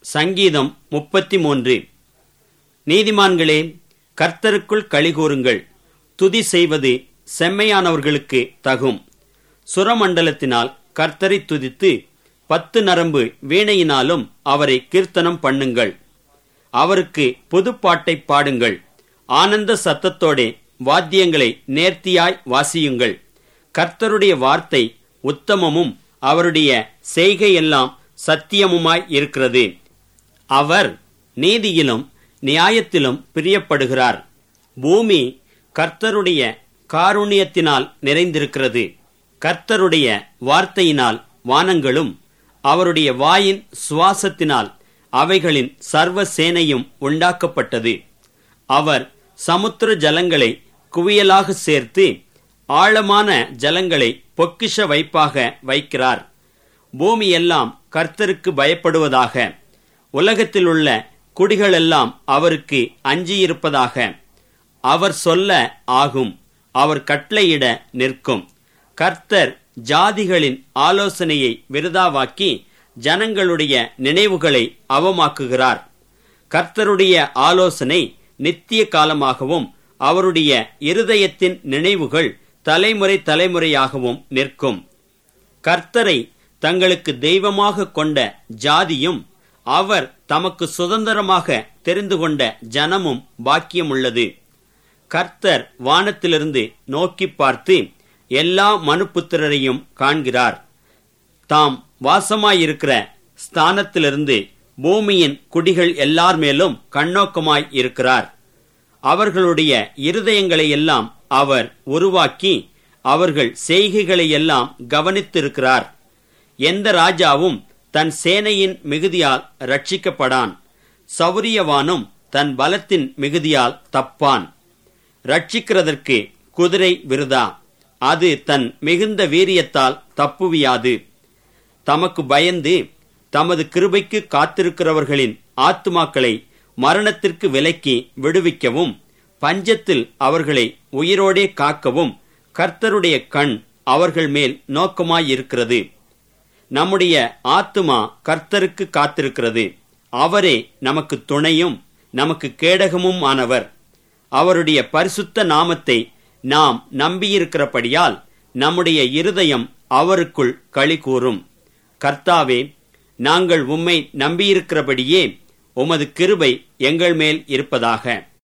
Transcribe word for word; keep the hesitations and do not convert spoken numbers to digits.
சங்கீதம் முப்பத்தி மூன்று. நீதிமான்களே, கர்த்தருக்குள் களிகூருங்கள். துதி செய்வது செம்மையானவர்களுக்கு தகும். சுரமண்டலத்தினால் கர்த்தரை துதித்து பத்து நரம்பு வீணையினாலும் அவரை கீர்த்தனம் பண்ணுங்கள். அவருக்கு புதுப்பாட்டை பாடுங்கள். ஆனந்த சத்தத்தோடே வாத்தியங்களை நேர்த்தியாய் வாசியுங்கள். கர்த்தருடைய வார்த்தை உத்தமமும் அவருடைய செய்கையெல்லாம் சத்தியமுமாய் இருக்கிறது. அவர் நீதியிலும் நியாயத்திலும் பிரியப்படுகிறார். பூமி கர்த்தருடைய காருண்யத்தினால் நிறைந்திருக்கிறது. கர்த்தருடைய வார்த்தையினால் வானங்களும் அவருடைய வாயின் சுவாசத்தினால் அவைகளின் சர்வ சேனையும் உண்டாக்கப்பட்டது. அவர் சமுத்திர ஜலங்களை குவியலாக சேர்த்து ஆழமான ஜலங்களை பொக்கிஷ வைப்பாக வைக்கிறார். பூமியெல்லாம் கர்த்தருக்கு பயப்படுவதாக, உலகத்தில் உள்ள குடிகளெல்லாம் அவருக்கு அஞ்சியிருப்பதாக. அவர் சொல்ல ஆகும், அவர் கட்டளையிட நிற்கும். கர்த்தர் ஜாதிகளின் ஆலோசனையை விருதாவாக்கி ஜனங்களுடைய நினைவுகளை அவமாக்குகிறார். கர்த்தருடைய ஆலோசனை நித்திய காலமாகவும் அவருடைய இருதயத்தின் நினைவுகள் தலைமுறை தலைமுறையாகவும் நிற்கும். கர்த்தரை தங்களுக்கு தெய்வமாக கொண்ட ஜாதியும் அவர் தமக்கு சுதந்திரமாக தெரிந்து கொண்ட ஜனமும் பாக்கியமுள்ளது. கர்த்தர் வானத்திலிருந்து நோக்கி பார்த்து எல்லா மனுப்புத்திரரையும் காண்கிறார். தாம் வாசமாயிருக்கிற ஸ்தானத்திலிருந்து பூமியின் குடிகள் எல்லார் மேலும் கண்ணோக்கமாய் இருக்கிறார். அவர்களுடைய இருதயங்களையெல்லாம் அவர் உருவாக்கி அவர்கள் செய்கைகளையெல்லாம் கவனித்திருக்கிறார். எந்த ராஜாவும் தன் சேனையின் மிகுதியால் ரட்சிக்கப்படான். சௌரியவானும் தன் பலத்தின் மிகுதியால் தப்பான். ரட்சிக்கிறதற்கு குதிரை விருதா, அது தன் மிகுந்த வீரியத்தால் தப்புவியாது. தமக்கு பயந்து தமது கிருபைக்கு காத்திருக்கிறவர்களின் ஆத்துமாக்களை மரணத்திற்கு விலக்கி விடுவிக்கவும் பஞ்சத்தில் அவர்களை உயிரோடே காக்கவும் கர்த்தருடைய கண் அவர்கள் மேல் நோக்கமாயிருக்கிறது. நம்முடைய ஆத்துமா கர்த்தருக்கு காத்திருக்கிறது. அவரே நமக்கு துணையும் நமக்கு கேடகமும் ஆனவர். அவருடைய பரிசுத்த நாமத்தை நாம் நம்பியிருக்கிறபடியால் நம்முடைய இருதயம் அவருக்குள் களி கூறும். கர்த்தாவே, நாங்கள் உம்மை நம்பியிருக்கிறபடியே உமது கிருபை எங்கள் மேல் இருப்பதாக.